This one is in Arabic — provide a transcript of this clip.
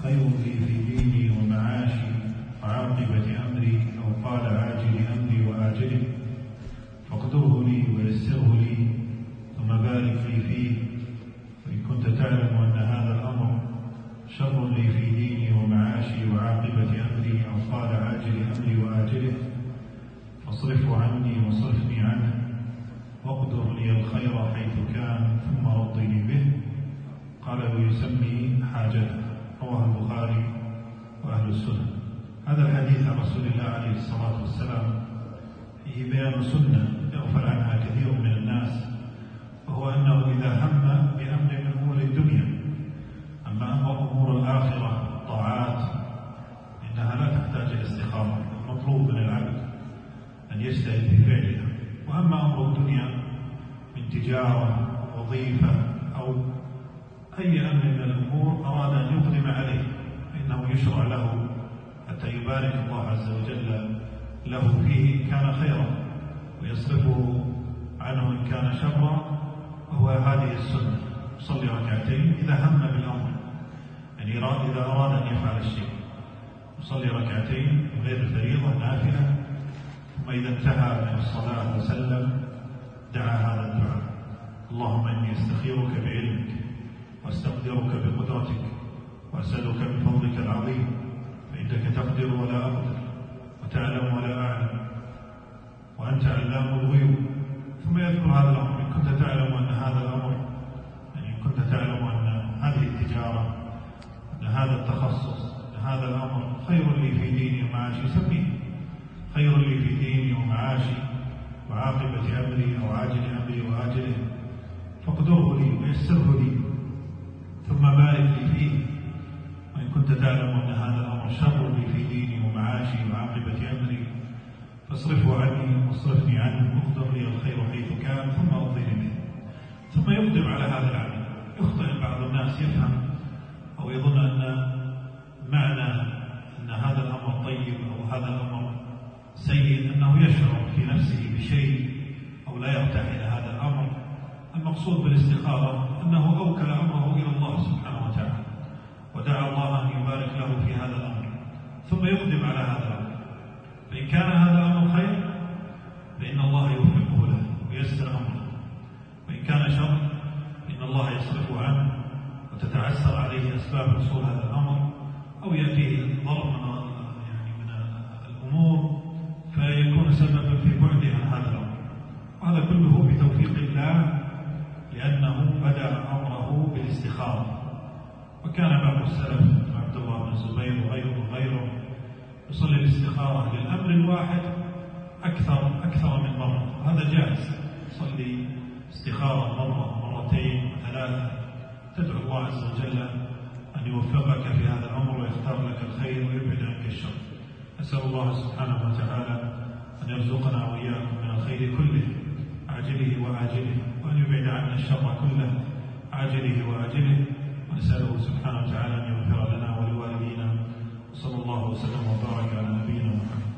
خير لي في ديني ومعاشي وعاقبة أمري، أو قال عاجل أمري وآجله، فاقدره لي ويسره لي ثم بارك لي فيه. وإن كنت تعلم أن هذا الأمر شر لي في ديني ومعاشي وعاقبة أمري، أو قال عاجل أمري وآجله، فاصرفه عني واصرفني عنه، واقدر لي الخير حيث كان ثم رضني به. قال ويسمي حاجته. رواه البخاري وأهل السنن. هذا الحديث عن رسول الله عليه الصلاة والسلام فيه بيان سنة يغفل عنها كثير من الناس، وهو أنه إذا هم بأمر من أمور الدنيا، أما أمور الآخرة الطاعات إنها لا تحتاج إلى استخارة، المطلوب من العبد أن يجتهد في فعلها. وأما أمر الدنيا من تجارة وظيفة أو أي أمر من الأمور أراد أن يقدم عليه، فإنه يشرع له حتى يبارك الله عز وجل له فيه كان خيرا، ويصرفه عنه إن كان شرا. وهو هذه السنة: يصلي ركعتين إذا هم بالأمر، يعني إذا أراد أن يفعل الشيء يصلي ركعتين غير الفريضة نافلة، ثم إذا انتهى من الصلاة وسلم دعا هذا الدعاء: اللهم إني أستخيرك بعلمك واستقدرك بقدرتك وأسألك بفضلك العظيم، فإنك تقدر ولا أقدر وتعلم ولا أعلم وأنت علام الغيوب. ثم يذكر هذا الأمر: إن كنت تعلم أن هذا الأمر، يعني إن كنت تعلم أن هذه التجارة، أن هذا التخصص، أن هذا الأمر خير لي في ديني ومعاشي، سميه خير لي في ديني ومعاشي وعاقبة أمري أو عاجل أمري وآجله، فاقدره لي ويسره لي ثم بارك لي فيه. وإن كنت تعلم أن هذا الأمر شر لي في ديني ومعاشي وعاقبة أمري، فاصرفه عني واصرفني عنه، واقدر لي الخير حيث كان ثم أرضني به. ثم يقدم على هذا العمل. يخطئ بعض الناس يفهم أو يظن أن معنى أن هذا الأمر طيب أو هذا الأمر سيء أنه يشعر في نفسه بشيء أو لا يرتاح إلى هذا الأمر. المقصود بالاستخارة أنه أوكل أمره إلى الله سبحانه وتعالى، ودعا الله أن يبارك له في هذا الأمر، ثم يقدم على هذا الأمر. فإن كان هذا الأمر خير فإن الله يوفقه له ويسر أمره، وإن كان شر فإن الله يصرفه عنه وتتعسر عليه أسباب حصول هذا الأمر، أو يأتيه ضرر من الأمور فيكون سببا في بعده عن هذا الأمر. وهذا كله بتوفيق الله، لأنه بدأ أمره بالاستخارة. وكان بعض السلف عبد الله بن الزبير وغيره يصلي الاستخارة للأمر الواحد أكثر من مرة. هذا جائز، صلي استخارة مرة مرتين وثلاثة، تدعو الله عز وجل أن يوفقك في هذا الأمر ويختار لك الخير ويبعد عنك الشر. أسأل الله سبحانه وتعالى أن يرزقنا وإياكم من الخير كله عاجله وآجله، وأن يبعد عنا الشر كله عاجله وآجله، ونسأله سبحانه وتعالى أن يغفر لنا ولوالدينا. وصلى الله وسلم وبارك على نبينا محمد.